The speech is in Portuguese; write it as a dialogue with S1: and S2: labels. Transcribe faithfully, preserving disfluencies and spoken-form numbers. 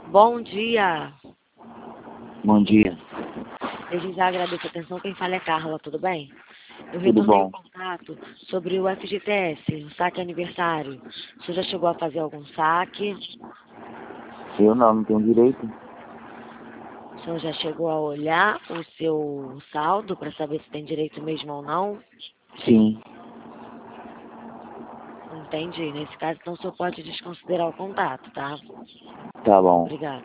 S1: Bom dia.
S2: Bom dia.
S1: Desde já agradeço a atenção. Quem fala é Carla, tudo bem? Eu
S2: Tudo
S1: retornei o
S2: bom?
S1: contato sobre o F G T S, o saque aniversário. O senhor já chegou a fazer algum saque?
S2: Eu não, não tenho direito.
S1: O senhor já chegou a olhar o seu saldo para saber se tem direito mesmo ou não?
S2: Sim.
S1: Entendi. Nesse caso, então o senhor pode desconsiderar o contato, tá?
S2: Tá bom.
S1: Obrigada.